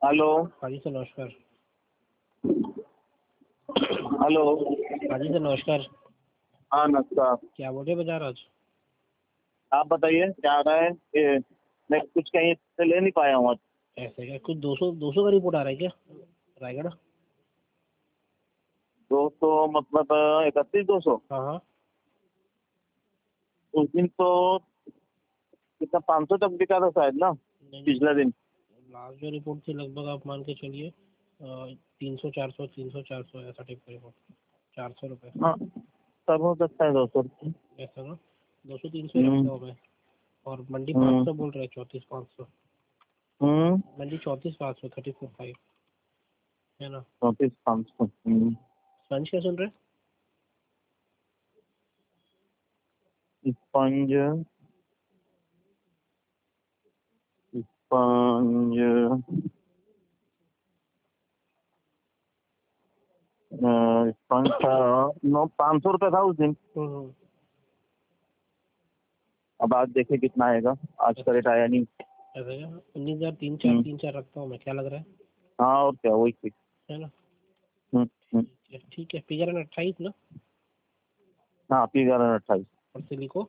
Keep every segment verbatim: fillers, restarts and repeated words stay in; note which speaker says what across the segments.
Speaker 1: Hello.
Speaker 2: हाँ जी sir नमस्कार।
Speaker 1: Hello.
Speaker 2: हाँ जी सर नमस्कार।
Speaker 1: हाँ नमस्कार।
Speaker 2: क्या बोले बाजार आज?
Speaker 1: आप बताइए क्या आ रहा है? ये मैं कुछ कहीं से ले नहीं पाया हूँ आज।
Speaker 2: ऐसे क्या कुछ दो सौ दो सौ का रिपोर्ट आ रहा है क्या रायगढ़?
Speaker 1: दो सौ मतलब इकतीस दो सौ
Speaker 2: हाँ हाँ।
Speaker 1: उस दिन तो कितना पाँच सौ तक बिका था शायद ना,
Speaker 2: नहीं नहीं,
Speaker 1: पिछले दिन।
Speaker 2: लास्ट जो रिपोर्ट थी लगभग आप मान के चलिए तीन सौ चार सौ तीन सौ चार सौ ऐसा टाइप का रिपोर्ट। चार सौ रुपये
Speaker 1: हाँ तब हो सकता है दो सौ।
Speaker 2: ऐसा ना। दो सौ तीन सौ ही रखता हूँ मैं। और मंडी पाँच
Speaker 1: हम्म
Speaker 2: सौ बोल रहे हैं, चौंतीस पाँच सौ।
Speaker 1: हम्म
Speaker 2: मंडी चौंतीस पाँच सौ थर्टी फोर फाइव है ना।
Speaker 1: चौंतीस पाँच सौ।
Speaker 2: स्पंज क्या सुन रहे हैं?
Speaker 1: स्पंज स्पंज स्पंज था नौ पाँच सौ रुपये था उस दिन।
Speaker 2: हम्म,
Speaker 1: अब आज देखे कितना आएगा। आज का रेट आया नहीं।
Speaker 2: ऐसा क्या? उन्नीस हजार तीन चार
Speaker 1: हम्म,
Speaker 2: तीन चार रखता हूँ मैं, क्या लग रहा है?
Speaker 1: हाँ और क्या वही चीज।
Speaker 2: है ना।
Speaker 1: हम्म, हम्म,
Speaker 2: ठीक है ठीक है, फिगर अट्ठाईस ना।
Speaker 1: हाँ पी ग्यारह अट्ठाईस।
Speaker 2: और सिलिको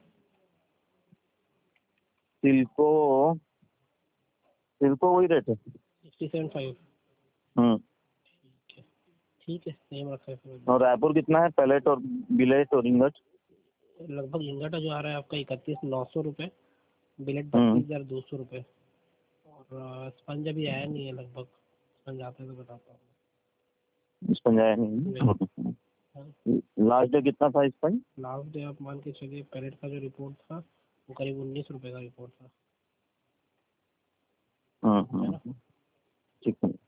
Speaker 1: सिल्को सिल्को वही रेट है।
Speaker 2: Sixty seven five.
Speaker 1: हम्म
Speaker 2: ठीक है ठीक है, सेम रखा है फिर।
Speaker 1: और रायपुर कितना है? पैलेट और बिलेट और इंगट।
Speaker 2: लगभग इंगटा जो आ रहा है आपका इकतीस नौ सौ रुपये। बिलेट
Speaker 1: हम्म
Speaker 2: बत्तीस हजार दो सौ रुपये। और अ, स्पंज अभी आया नहीं है लगभग। स्पंज आता है तो बताता हूँ
Speaker 1: स्पंज आया
Speaker 2: मैं।
Speaker 1: नहीं।
Speaker 2: हाँ,
Speaker 1: लास्ट डे कितना था स्पंज?
Speaker 2: लास्ट डे आप मान के चलिए पैलेट का जो रिपोर्ट था वो करीब उन्नीस रुपये का रिपोर्ट था।
Speaker 1: हम्म
Speaker 2: है
Speaker 1: हम्म
Speaker 2: ना।
Speaker 1: ठीक है।